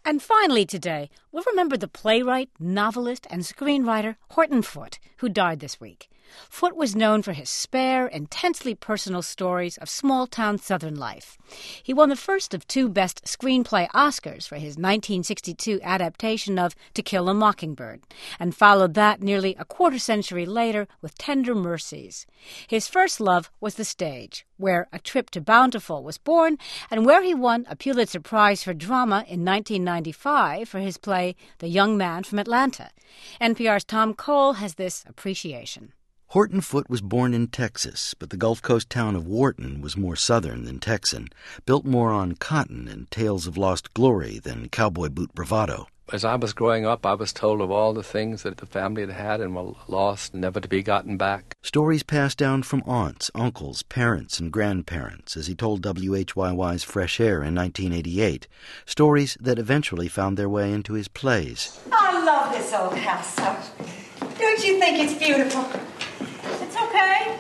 And finally today, we'll remember the playwright, novelist, and screenwriter Horton Foote, who died this week. Foote was known for his spare, intensely personal stories of small-town Southern life. He won the first of 2 Best Screenplay Oscars for his 1962 adaptation of To Kill a Mockingbird, and followed that nearly a quarter-century later with Tender Mercies. His first love was the stage, where A Trip to Bountiful was born, and where he won a Pulitzer Prize for Drama in 1995 for his play The Young Man from Atlanta. NPR's Tom Cole has this appreciation. Horton Foote was born in Texas, but the Gulf Coast town of Wharton was more southern than Texan, built more on cotton and tales of lost glory than cowboy boot bravado. As I was growing up, I was told of all the things that the family had and were lost, never to be gotten back. Stories passed down from aunts, uncles, parents, and grandparents, as he told WHYY's Fresh Air in 1988. Stories that eventually found their way into his plays. I love this old house so. Don't you think it's beautiful? It's okay.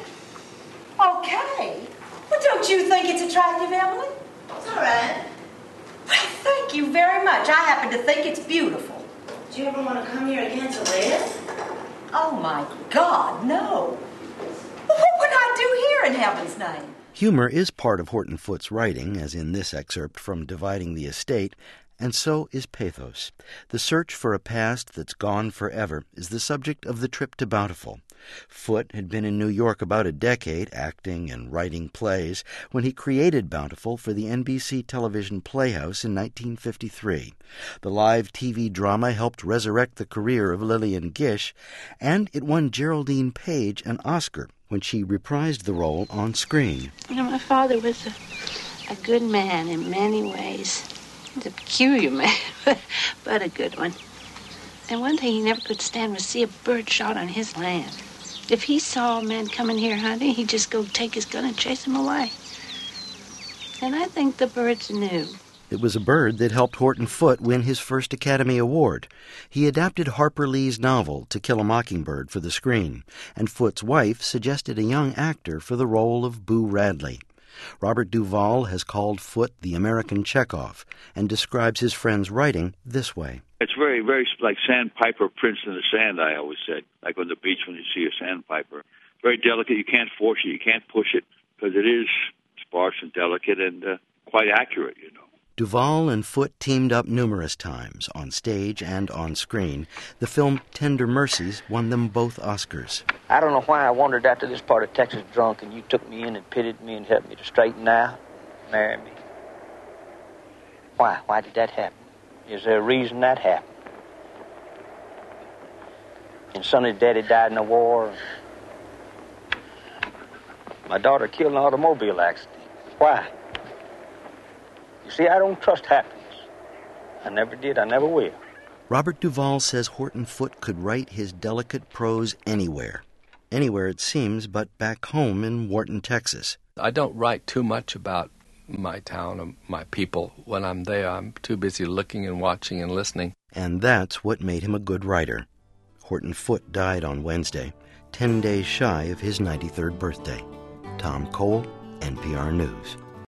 Okay? Well, don't you think it's attractive, Emily? It's all right. Well, thank you very much. I happen to think it's beautiful. Do you ever want to come here again to live? Oh, my God, no. Well, what would I do here in heaven's name? Humor is part of Horton Foote's writing, as in this excerpt from Dividing the Estate, and so is pathos. The search for a past that's gone forever is the subject of The Trip to Bountiful. Foote had been in New York about a decade, acting and writing plays, when he created Bountiful for the NBC television Playhouse in 1953. The live TV drama helped resurrect the career of Lillian Gish, and it won Geraldine Page an Oscar when she reprised the role on screen. You know, my father was a good man in many ways. He was a peculiar man, but a good one. And one thing he never could stand was see a bird shot on his land. If he saw a man coming here hunting, he'd just go take his gun and chase him away. And I think the birds knew. It was a bird that helped Horton Foote win his first Academy Award. He adapted Harper Lee's novel To Kill a Mockingbird for the screen, and Foote's wife suggested a young actor for the role of Boo Radley. Robert Duvall has called Foote the American Chekhov and describes his friend's writing this way. It's very, very like sandpiper prints in the sand, I always said, like on the beach when you see a sandpiper. Very delicate. You can't force it. You can't push it because it is sparse and delicate and quite accurate, you know. Duvall and Foote teamed up numerous times, on stage and on screen. The film Tender Mercies won them both Oscars. I don't know why I wandered out to this part of Texas drunk and you took me in and pitied me and helped me to straighten out, marry me. Why? Why did that happen? Is there a reason that happened? And Sonny's daddy died in the war. My daughter killed in an automobile accident. Why? You see, I don't trust happiness. I never did. I never will. Robert Duvall says Horton Foote could write his delicate prose anywhere. Anywhere, it seems, but back home in Wharton, Texas. I don't write too much about my town or my people. When I'm there, I'm too busy looking and watching and listening. And that's what made him a good writer. Horton Foote died on Wednesday, 10 days shy of his 93rd birthday. Tom Cole, NPR News.